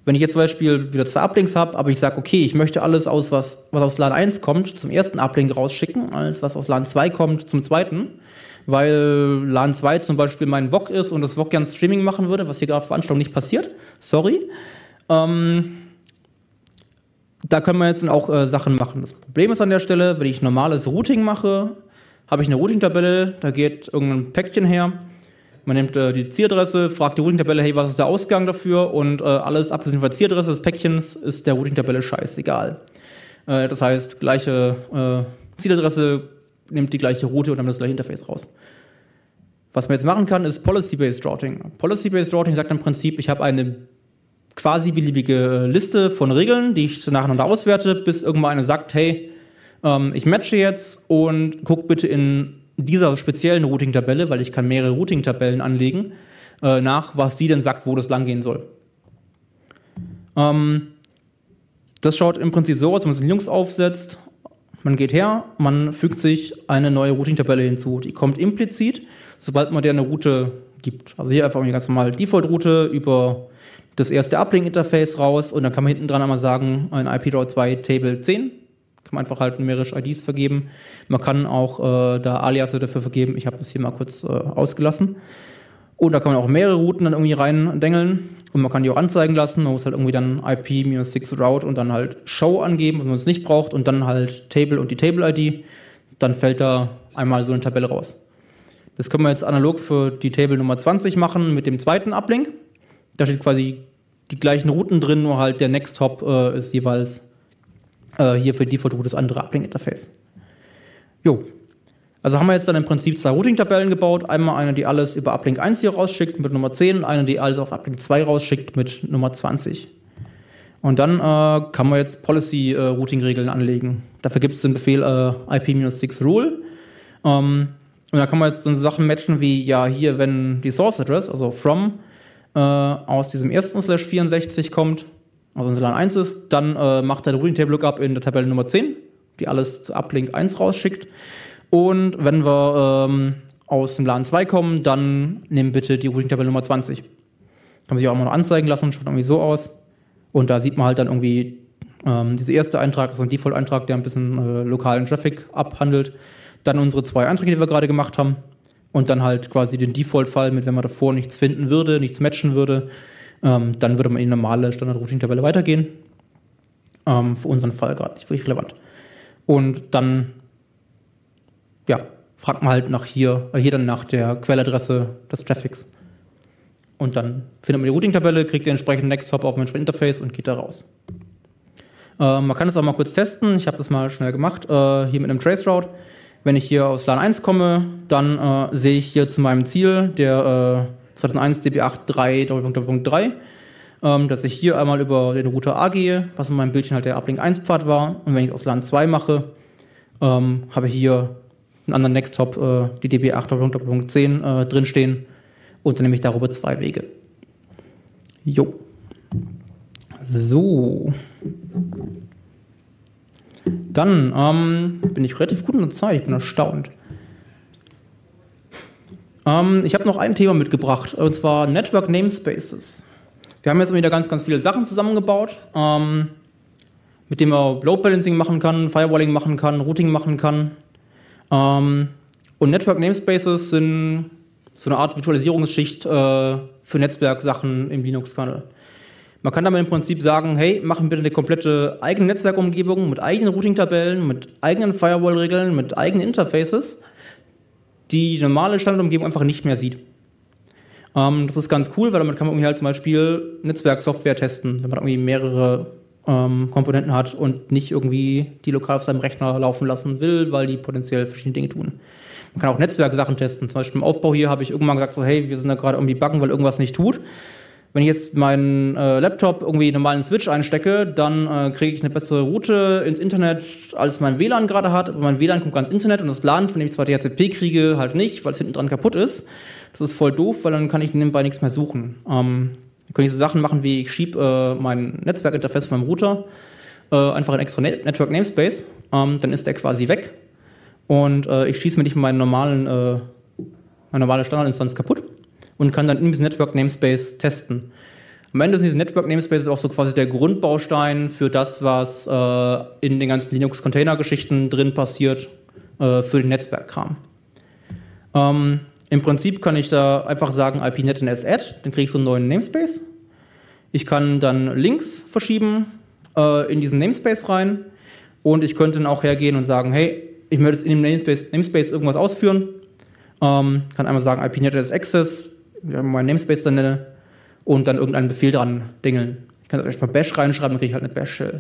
Wenn ich jetzt zum Beispiel wieder zwei Uplinks habe, aber ich sage, okay, ich möchte alles, aus was, was aus LAN eins kommt, zum ersten Uplink rausschicken, alles, was aus LAN zwei kommt, zum zweiten, weil LAN zwei zum Beispiel mein V O C ist und das V O C gerne Streaming machen würde, was hier gerade auf Veranstaltung nicht passiert. Sorry. Ähm, da können wir jetzt dann auch äh, Sachen machen. Das Problem ist an der Stelle, wenn ich normales Routing mache, habe ich eine Routing-Tabelle, da geht irgendein Päckchen her, man nimmt äh, die Zieladresse, fragt die Routing-Tabelle, hey, was ist der Ausgang dafür? Und äh, alles abgesehen von der Zieladresse des Päckchens ist der Routing-Tabelle scheißegal. Äh, das heißt, gleiche äh, Zieladresse nimmt die gleiche Route und dann das gleiche Interface raus. Was man jetzt machen kann, ist Policy-Based Routing. Policy-Based Routing sagt im Prinzip, ich habe eine quasi beliebige Liste von Regeln, die ich nacheinander auswerte, bis irgendwann eine sagt, hey, ähm, ich matche jetzt und guck bitte in dieser speziellen Routing-Tabelle, weil ich kann mehrere Routing-Tabellen anlegen, äh, nach, was sie denn sagt, wo das lang gehen soll. Ähm, das schaut im Prinzip so aus, wenn man es in Linux aufsetzt. Man geht her, man fügt sich eine neue Routing-Tabelle hinzu. Die kommt implizit, sobald man der eine Route gibt. Also hier einfach eine ganz normale Default-Route über das erste Uplink-Interface raus und dann kann man hinten dran einmal sagen, ein I P zwei Table zehn. Kann man einfach halt numerische I Ds vergeben. Man kann auch äh, da Aliasse dafür vergeben. Ich habe das hier mal kurz äh, ausgelassen. Und da kann man auch mehrere Routen dann irgendwie reindengeln. Und man kann die auch anzeigen lassen. Man muss halt irgendwie dann I P sechs Route und dann halt Show angeben, was man es nicht braucht. Und dann halt Table und die Table-I D. Dann fällt da einmal so eine Tabelle raus. Das können wir jetzt analog für die Table Nummer zwanzig machen mit dem zweiten Uplink. Da steht quasi die gleichen Routen drin, nur halt der Next Hop äh, ist jeweils äh, hier für Default-Route das andere Uplink-Interface. Jo. Also haben wir jetzt dann im Prinzip zwei Routing-Tabellen gebaut. Einmal eine, die alles über Uplink eins hier rausschickt mit Nummer zehn und eine, die alles auf Uplink zwei rausschickt mit Nummer zwanzig. Und dann äh, kann man jetzt Policy-Routing-Regeln äh, anlegen. Dafür gibt es den Befehl äh, I P sechs Rule. Ähm, und da kann man jetzt so Sachen matchen wie, ja, hier, wenn die Source-Address, also from, äh, aus diesem ersten Slash vierundsechzig kommt, also wenn es LAN eins ist, dann äh, macht er den Routing-Table-Lookup in der Tabelle Nummer zehn, die alles zu Uplink eins rausschickt. Und wenn wir ähm, aus dem LAN zwei kommen, dann nehmen bitte die Routing-Tabelle Nummer zwanzig. Kann man sich auch mal noch anzeigen lassen, schaut irgendwie so aus. Und da sieht man halt dann irgendwie, ähm, dieser erste Eintrag ist so ein Default-Eintrag, der ein bisschen äh, lokalen Traffic abhandelt. Dann unsere zwei Einträge, die wir gerade gemacht haben. Und dann halt quasi den Default-Fall mit, wenn man davor nichts finden würde, nichts matchen würde, ähm, dann würde man in die normale Standard-Routing-Tabelle weitergehen. Ähm, für unseren Fall gerade nicht wirklich relevant. Und dann ja, fragt man halt nach hier, hier dann nach der Quelladresse des Traffics. Und dann findet man die Routing-Tabelle, kriegt den entsprechenden Next-Hop auf dem entsprechenden Interface und geht da raus. Äh, man kann das auch mal kurz testen. Ich habe das mal schnell gemacht, äh, hier mit einem Traceroute. Wenn ich hier aus LAN eins komme, dann äh, sehe ich hier zu meinem Ziel, der äh, zweitausendeins D B acht drei Doppelpunkt drei, ähm, dass ich hier einmal über den Router A gehe, was in meinem Bildchen halt der Uplink eins Pfad war. Und wenn ich es aus LAN zwei mache, ähm, habe ich hier einen anderen Next-Hop, äh, die D B acht Doppelpunkt zehn äh, drinstehen und dann nehme ich darüber zwei Wege. Jo. So. Dann ähm, bin ich relativ gut in der Zeit, ich bin erstaunt. Ähm, ich habe noch ein Thema mitgebracht, und zwar Network Namespaces. Wir haben jetzt wieder ganz, ganz viele Sachen zusammengebaut, ähm, mit denen man Load Balancing machen kann, Firewalling machen kann, Routing machen kann. Ähm, und Network Namespaces sind so eine Art Virtualisierungsschicht äh, für Netzwerksachen im Linux-Kernel. Man kann damit im Prinzip sagen, hey, machen bitte eine komplette eigene Netzwerkumgebung mit eigenen Routing-Tabellen, mit eigenen Firewall-Regeln, mit eigenen Interfaces, die die normale Standardumgebung einfach nicht mehr sieht. Ähm, das ist ganz cool, weil damit kann man irgendwie halt zum Beispiel Netzwerksoftware testen, wenn man irgendwie mehrere ähm, Komponenten hat und nicht irgendwie die lokal auf seinem Rechner laufen lassen will, weil die potenziell verschiedene Dinge tun. Man kann auch Netzwerksachen testen. Zum Beispiel im Aufbau hier habe ich irgendwann gesagt, so, hey, wir sind da gerade irgendwie buggen, weil irgendwas nicht tut. Wenn ich jetzt meinen äh, Laptop irgendwie einen normalen Switch einstecke, dann äh, kriege ich eine bessere Route ins Internet, als mein W L A N gerade hat. Aber mein W L A N kommt ganz ins Internet und das LAN, von dem ich zwar D H C P kriege, halt nicht, weil es hinten dran kaputt ist. Das ist voll doof, weil dann kann ich nebenbei nichts mehr suchen. Ähm, dann kann ich so Sachen machen wie, ich schiebe äh, mein Netzwerkinterface von meinem Router äh, einfach in extra Net- Network Namespace. Ähm, dann ist der quasi weg. Und äh, ich schieße mir nicht meinen normalen, äh, meine normale Standardinstanz kaputt und kann dann in diesem Network Namespace testen. Am Ende sind diese Network-Namespaces auch so quasi der Grundbaustein für das, was äh, in den ganzen Linux-Container-Geschichten drin passiert, äh, für den Netzwerkkram. Ähm, Im Prinzip kann ich da einfach sagen I P net N S add, dann kriege ich so einen neuen Namespace. Ich kann dann Links verschieben äh, in diesen Namespace rein und ich könnte dann auch hergehen und sagen, hey, ich möchte jetzt in dem Namespace, Namespace irgendwas ausführen. Ähm, kann einmal sagen I P net N S access, ja, meinen Namespace dann nenne und dann irgendeinen Befehl dran dingeln. Ich kann einfach Bash reinschreiben, dann kriege ich halt eine Bash-Shell.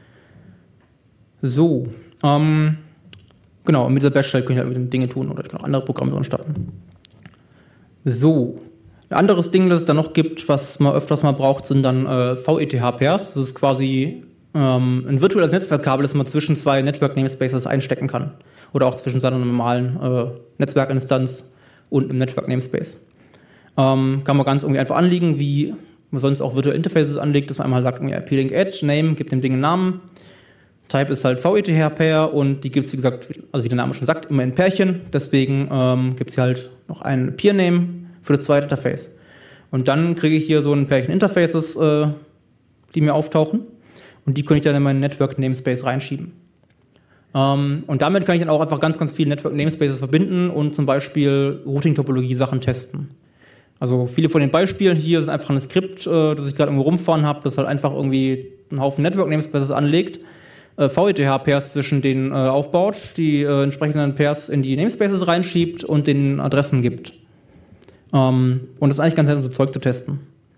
So, ähm, genau, und mit dieser Bash-Shell kann ich halt mit Dinge tun oder ich kann auch andere Programme dran starten. So, ein anderes Ding, das es da noch gibt, was man öfters mal braucht, sind dann äh, V E T H-Pairs. Das ist quasi ähm, ein virtuelles Netzwerkkabel, das man zwischen zwei Network-Namespaces einstecken kann. Oder auch zwischen seiner normalen äh, Netzwerkinstanz und einem Network-Namespace. Ähm, kann man ganz irgendwie einfach anlegen, wie man sonst auch virtuelle Interfaces anlegt, dass man einmal sagt, I P-Link Add, Name, gibt dem Ding einen Namen. Type ist halt V E T H-Pair und die gibt es, wie gesagt, also wie der Name schon sagt, immer in Pärchen. Deswegen ähm, gibt es hier halt noch einen Peer-Name für das zweite Interface. Und dann kriege ich hier so ein Pärchen Interfaces, äh, die mir auftauchen. Und die kann ich dann in meinen Network Namespace reinschieben. Ähm, und damit kann ich dann auch einfach ganz, ganz viele Network Namespaces verbinden und zum Beispiel Routing-Topologie-Sachen testen. Also viele von den Beispielen hier sind einfach ein Skript, äh, das ich gerade irgendwo rumfahren habe, das halt einfach irgendwie einen Haufen Network Namespaces anlegt, äh, V E T H-Pairs zwischen denen äh, aufbaut, die äh, entsprechenden Pairs in die Namespaces reinschiebt und den Adressen gibt. Um, und das ist eigentlich ganz nett, um so Zeug zu testen.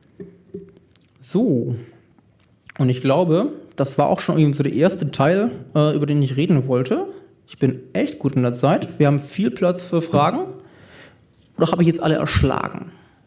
So. Und ich glaube, das war auch schon irgendwie so der erste Teil, äh, über den ich reden wollte. Ich bin echt gut in der Zeit. Wir haben viel Platz für Fragen. Oder habe ich jetzt alle erschlagen?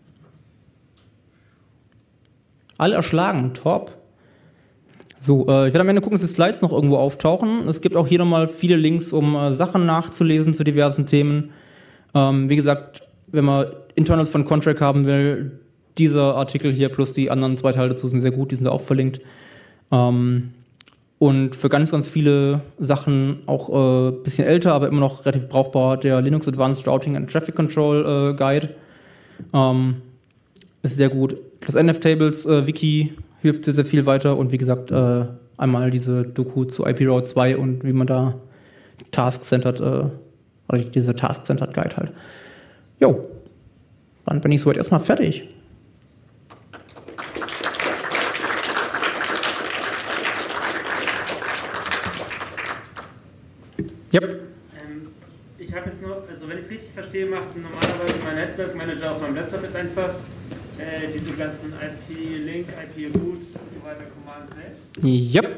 Alle erschlagen, top. So, äh, ich werde am Ende gucken, dass die Slides noch irgendwo auftauchen. Es gibt auch hier nochmal viele Links, um äh, Sachen nachzulesen zu diversen Themen. Ähm, wie gesagt, wenn man Internals von Contract haben will, dieser Artikel hier plus die anderen zwei Teile dazu sind sehr gut, die sind da auch verlinkt. Ähm, und für ganz, ganz viele Sachen auch ein äh, bisschen älter, aber immer noch relativ brauchbar, der Linux Advanced Routing and Traffic Control äh, Guide. Ähm, ist sehr gut. Das N F Tables äh, Wiki hilft sehr, sehr viel weiter und wie gesagt, äh, einmal diese Doku zu I P Route zwei und wie man da Task-Centered, äh, oder diese Task-Centered Guide halt. Jo, dann bin ich soweit erstmal fertig. Yep. Ähm, ich habe jetzt noch, also wenn ich es richtig verstehe, macht normalerweise mein Network Manager auf meinem Laptop jetzt einfach äh, diese ganzen I P-Link, I P-Route und so weiter Commands selbst. Yep. Okay.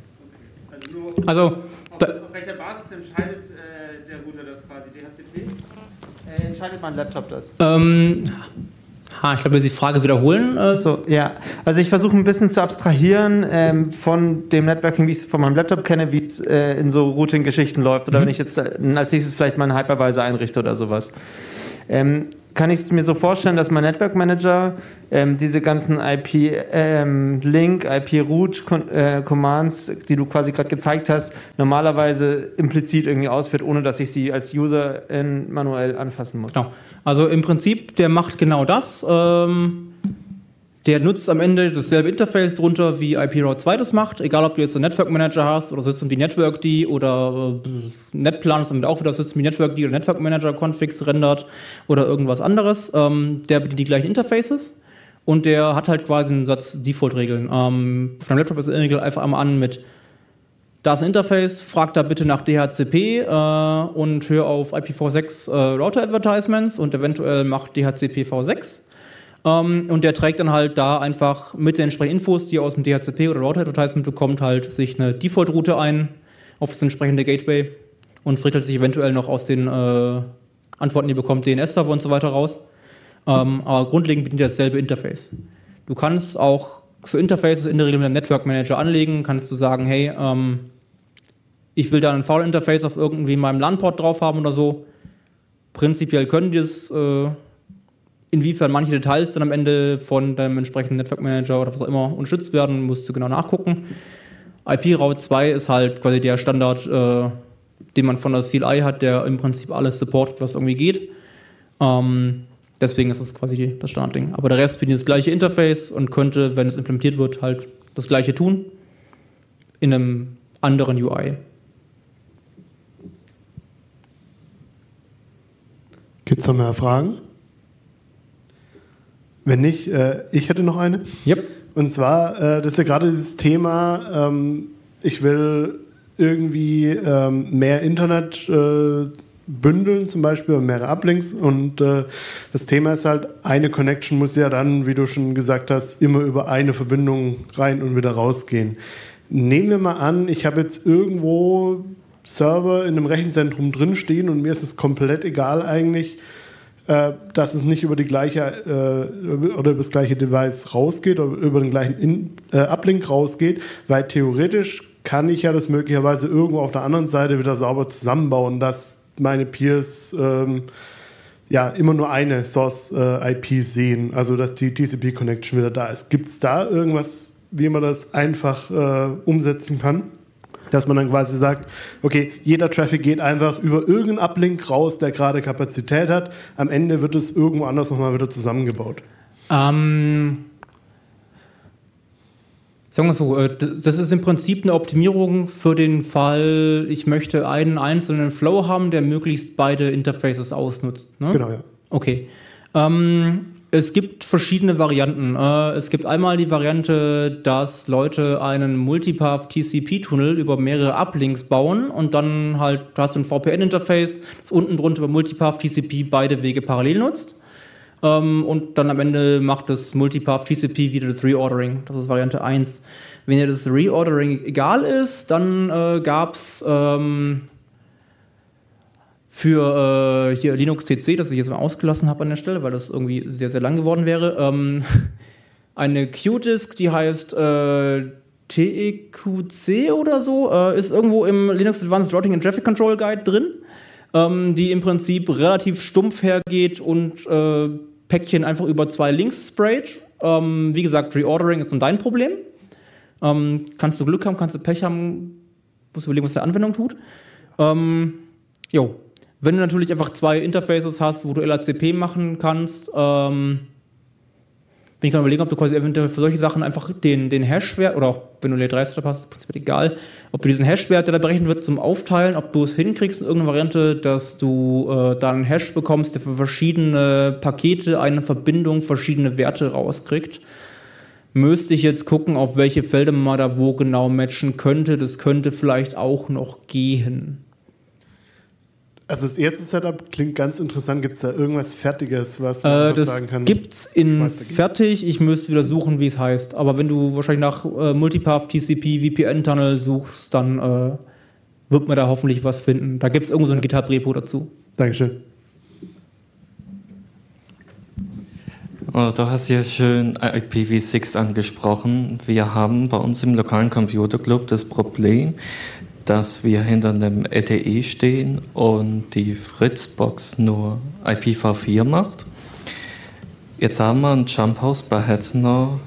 Also nur also, auf, auf welcher Basis entscheidet äh, der Router das quasi? D H C P? Äh, entscheidet mein Laptop das? Ähm, ha, ich glaube, wir die Frage wiederholen. Äh, so, ja. Also ich versuche ein bisschen zu abstrahieren ähm, von dem Networking, wie ich es von meinem Laptop kenne, wie es äh, in so Routing-Geschichten läuft. Oder mhm. wenn ich jetzt äh, als nächstes vielleicht meinen Hypervisor einrichte oder sowas. Ähm, kann ich es mir so vorstellen, dass mein Network Manager ähm, diese ganzen I P-Link, ähm, I P-Route-Commands, äh, die du quasi gerade gezeigt hast, normalerweise implizit irgendwie ausführt, ohne dass ich sie als User in manuell anfassen muss. Genau. Also im Prinzip, der macht genau das. Ähm, der nutzt am Ende dasselbe Interface drunter, wie I P Route zwei das macht. Egal, ob du jetzt einen Network Manager hast oder System Network D oder äh, Netplan ist damit auch wieder System Network D oder Network Manager Configs rendert oder irgendwas anderes. Ähm, der bedient die gleichen Interfaces und der hat halt quasi einen Satz Default-Regeln. Ähm, auf deinem Laptop ist in der Regel einfach einmal an mit da ist ein Interface, frag da bitte nach D H C P äh, und hör auf I P v sechs äh, Router-Advertisements und eventuell macht D H C P v sechs. Um, und der trägt dann halt da einfach mit den entsprechenden Infos, die er aus dem D H C P oder Router-Advertisement bekommt, halt sich eine Default-Route ein auf das entsprechende Gateway und frickelt sich eventuell noch aus den äh, Antworten, die er bekommt, D N S-Server und so weiter raus. Um, aber grundlegend bedient er dasselbe Interface. Du kannst auch so Interfaces in der Regel mit einem Network Manager anlegen, kannst du sagen, hey, ähm, ich will da ein V L A-Interface auf irgendwie meinem LAN-Port drauf haben oder so. Prinzipiell können die es äh, inwiefern manche Details dann am Ende von deinem entsprechenden Network Manager oder was auch immer unterstützt werden, musst du genau nachgucken. I P Route zwei ist halt quasi der Standard, äh, den man von der C L I hat, der im Prinzip alles supportet, was irgendwie geht. Ähm, Deswegen ist es quasi das Standardding. Aber der Rest bietet das gleiche Interface und könnte, wenn es implementiert wird, halt das gleiche tun. In einem anderen U I. Gibt es noch mehr Fragen? Wenn nicht, äh, ich hätte noch eine. Yep. Und zwar, äh, das ist ja gerade dieses Thema, ähm, ich will irgendwie ähm, mehr Internet äh, bündeln, zum Beispiel, oder mehrere Uplinks. Und äh, das Thema ist halt, eine Connection muss ja dann, wie du schon gesagt hast, immer über eine Verbindung rein und wieder rausgehen. Nehmen wir mal an, ich habe jetzt irgendwo Server in einem Rechenzentrum drinstehen und mir ist es komplett egal eigentlich, äh, dass es nicht über die gleiche äh, oder über das gleiche Device rausgeht oder über den gleichen In- äh, Uplink rausgeht, weil theoretisch kann ich ja das möglicherweise irgendwo auf der anderen Seite wieder sauber zusammenbauen, dass meine Peers ähm, ja immer nur eine Source-I P sehen, also dass die T C P-Connection wieder da ist. Gibt es da irgendwas, wie man das einfach äh, umsetzen kann? Dass man dann quasi sagt, okay, jeder Traffic geht einfach über irgendeinen Uplink raus, der gerade Kapazität hat. Am Ende wird es irgendwo anders nochmal wieder zusammengebaut. Ähm, sagen wir so, das ist im Prinzip eine Optimierung für den Fall, ich möchte einen einzelnen Flow haben, der möglichst beide Interfaces ausnutzt. Ne? Genau, ja. Okay. Ähm, es gibt verschiedene Varianten. Äh, es gibt einmal die Variante, dass Leute einen Multipath T C P-Tunnel über mehrere Uplinks bauen und dann halt hast du ein V P N-Interface, das unten drunter über Multipath T C P beide Wege parallel nutzt. Ähm, und dann am Ende macht das Multipath T C P wieder das Reordering. Das ist Variante eins. Wenn dir das Reordering egal ist, dann äh, gab es ähm, für äh, hier Linux C C, das ich jetzt mal ausgelassen habe an der Stelle, weil das irgendwie sehr, sehr lang geworden wäre, ähm, eine Q-Disk, die heißt äh, T E Q C oder so, äh, ist irgendwo im Linux Advanced Routing and Traffic Control Guide drin, ähm, die im Prinzip relativ stumpf hergeht und äh, Päckchen einfach über zwei Links sprayt. Ähm, wie gesagt, Reordering ist dann dein Problem. Ähm, kannst du Glück haben, kannst du Pech haben, musst du überlegen, was der Anwendung tut. Ähm, jo. Wenn du natürlich einfach zwei Interfaces hast, wo du L A C P machen kannst, ähm, bin ich gerade überlegen, ob du quasi eventuell für solche Sachen einfach den, den Hash-Wert, oder auch wenn du Layer drei Setup hast, ist egal, ob du diesen Hash-Wert, der da berechnet wird, zum Aufteilen, ob du es hinkriegst in irgendeiner Variante, dass du äh, da einen Hash bekommst, der für verschiedene Pakete eine Verbindung, verschiedene Werte rauskriegt. Müsste ich jetzt gucken, auf welche Felder man da wo genau matchen könnte. Das könnte vielleicht auch noch gehen. Also das erste Setup klingt ganz interessant. Gibt es da irgendwas Fertiges, was man äh, das sagen kann? Gibt es in fertig. Ich müsste wieder suchen, wie es heißt. Aber wenn du wahrscheinlich nach äh, Multipath T C P V P N-Tunnel suchst, dann äh, wird man da hoffentlich was finden. Da gibt es irgendwo so ein GitHub-Repo dazu. Dankeschön. Oh, du hast ja schön I P v six angesprochen. Wir haben bei uns im lokalen Computerclub das Problem, dass wir hinter einem L T E stehen und die Fritzbox nur I P v vier macht. Jetzt haben wir einen Jump House bei Hetzner,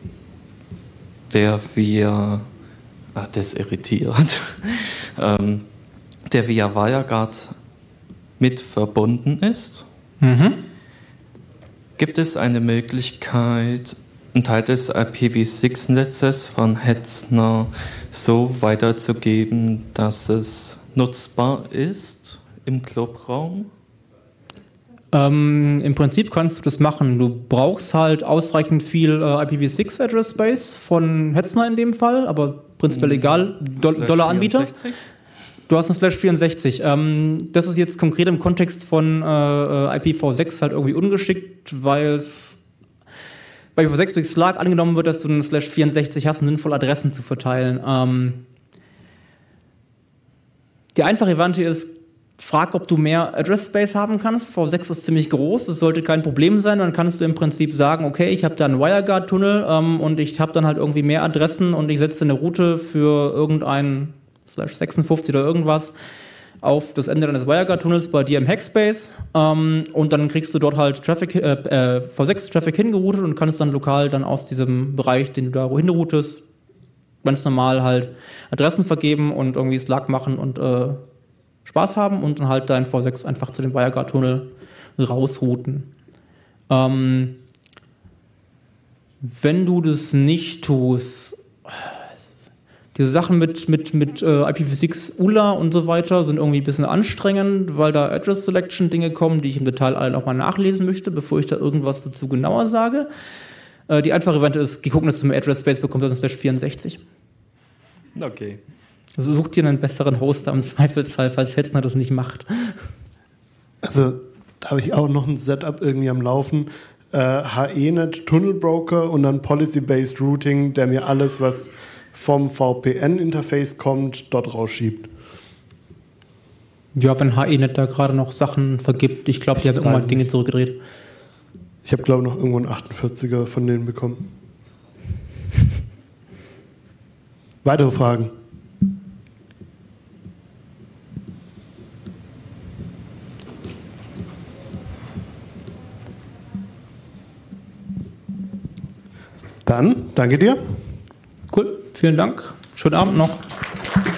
der via, ah, das irritiert, ähm, der via WireGuard mit verbunden ist. Mhm. Gibt es eine Möglichkeit, einen Teil des I P v six Netzes von Hetzner so weiterzugeben, dass es nutzbar ist im Clubraum? Ähm, Im Prinzip kannst du das machen. Du brauchst halt ausreichend viel äh, I P v six Address Space von Hetzner in dem Fall, aber prinzipiell egal. Do- Dollar-Anbieter. Du hast einen Slash vierundsechzig. Ähm, das ist jetzt konkret im Kontext von äh, I P v sechs halt irgendwie ungeschickt, weil es bei I P v sechs durch Slark angenommen wird, dass du einen Slash vierundsechzig hast, um sinnvoll Adressen zu verteilen. Ähm, die einfache Variante ist, frag, ob du mehr Address Space haben kannst. V sechs ist ziemlich groß, das sollte kein Problem sein. Dann kannst du im Prinzip sagen, okay, ich habe da einen WireGuard-Tunnel ähm, und ich habe dann halt irgendwie mehr Adressen und ich setze eine Route für irgendeinen Slash sechsundfünfzig oder irgendwas auf das Ende deines WireGuard-Tunnels bei dir im Hackspace ähm, und dann kriegst du dort halt Traffic, äh, äh, V sechs Traffic hingeroutet und kannst dann lokal dann aus diesem Bereich, den du da hinroutest, ganz normal halt Adressen vergeben und irgendwie Slug machen und äh, Spaß haben und dann halt dein V sechs einfach zu dem WireGuard-Tunnel rausrouten. Ähm, wenn du das nicht tust, diese Sachen mit, mit, mit äh, I P v six U L A und so weiter sind irgendwie ein bisschen anstrengend, weil da Address Selection Dinge kommen, die ich im Detail alle nochmal nachlesen möchte, bevor ich da irgendwas dazu genauer sage. Äh, die einfache Variante ist, geh gucken, dass du mehr Address Space bekommst als slash vierundsechzig. Okay. Also such dir einen besseren Hoster im Zweifelsfall, falls Hetzner das nicht macht. Also da habe ich auch noch ein Setup irgendwie am Laufen. Äh, H E Net Tunnel Broker und dann Policy-Based Routing, der mir alles, was vom V P N-Interface kommt, dort rausschiebt. Ja, wenn H E Net da gerade noch Sachen vergibt, ich glaube, die haben irgendwann Dinge zurückgedreht. Ich habe, glaube ich, noch irgendwo einen achtundvierziger von denen bekommen. Weitere Fragen? Dann, danke dir. Cool, vielen Dank. Schönen Abend noch.